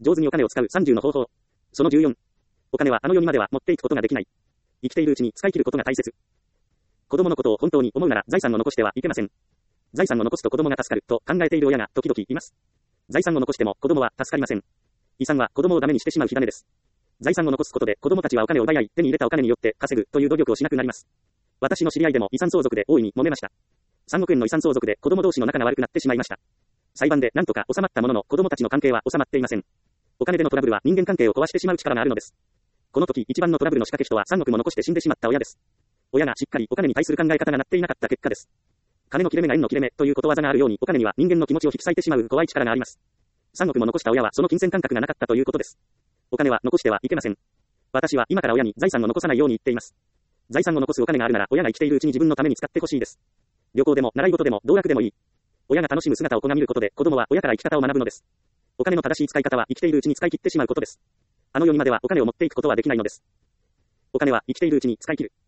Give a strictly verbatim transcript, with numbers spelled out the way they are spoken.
上手にお金を使うさんじゅうの方法。そのじゅうよん。お金はあの世にまでは持っていくことができない。生きているうちに使い切ることが大切。子供のことを本当に思うなら財産を残してはいけません。財産を残すと子供が助かると考えている親が時々います。財産を残しても子供は助かりません。遺産は子供をダメにしてしまう火種です。財産を残すことで子供たちはお金を奪い合い、手に入れたお金によって稼ぐという努力をしなくなります。私の知り合いでも遺産相続で大いに揉めました。さんおくえんの遺産相続で子供同士の仲が悪くなってしまいました。裁判で何とか収まったものの子供たちの関係は収まっていません。お金でのトラブルは人間関係を壊してしまう力があるのです。この時一番のトラブルの仕掛け人はさんおくも残して死んでしまった親です。親がしっかりお金に対する考え方がなっていなかった結果です。金の切れ目が縁の切れ目ということわざがあるようにお金には人間の気持ちを引き裂いてしまう怖い力があります。さんおくも残した親はその金銭感覚がなかったということです。お金は残してはいけません。私は今から親に財産を残さないように言っています。財産を残すお金があるなら親が生きているうちに自分のために使ってほしいです。旅行でも習い事でも道楽でもいい。親が楽しむ姿を子が見ることで子供は親から生き方を学ぶのです。お金の正しい使い方は生きているうちに使い切ってしまうことです。あの世にまではお金を持っていくことはできないのです。お金は生きているうちに使い切る。